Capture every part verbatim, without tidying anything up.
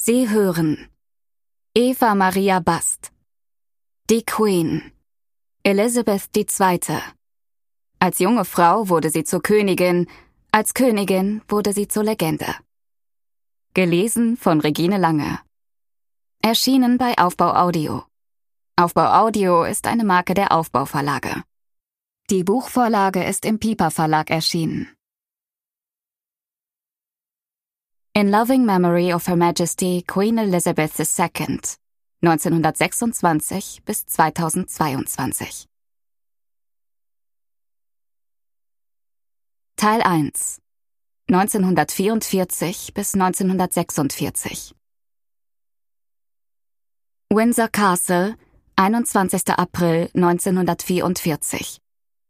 Sie hören Eva Maria Bast, die Queen, Elisabeth die Zweite. Als junge Frau wurde sie zur Königin, als Königin wurde sie zur Legende. Gelesen von Regine Lange. Erschienen bei Aufbau Audio. Aufbau Audio ist eine Marke der Aufbau Verlage. Die Buchvorlage ist im Piper Verlag erschienen. In Loving Memory of Her Majesty Queen Elizabeth the Second, neunzehnhundertsechsundzwanzig bis zweitausendzweiundzwanzig. Teil eins. neunzehnhundertvierundvierzig bis neunzehnhundertsechsundvierzig. Windsor Castle, einundzwanzigster April neunzehnhundertvierundvierzig.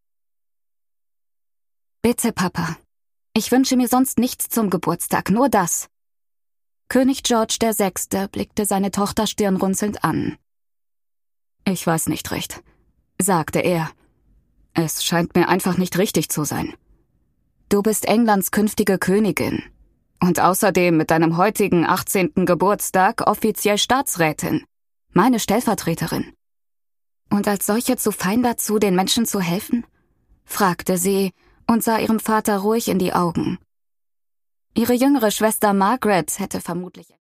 Bitte, Papa. Ich wünsche mir sonst nichts zum Geburtstag, nur das. König George der Sechste blickte seine Tochter stirnrunzelnd an. Ich weiß nicht recht, sagte er. Es scheint mir einfach nicht richtig zu sein. Du bist Englands künftige Königin und außerdem mit deinem heutigen achtzehnten Geburtstag offiziell Staatsrätin, meine Stellvertreterin. Und als solche zu fein dazu, den Menschen zu helfen? Fragte sie und sah ihrem Vater ruhig in die Augen. Ihre jüngere Schwester Margaret hätte vermutlich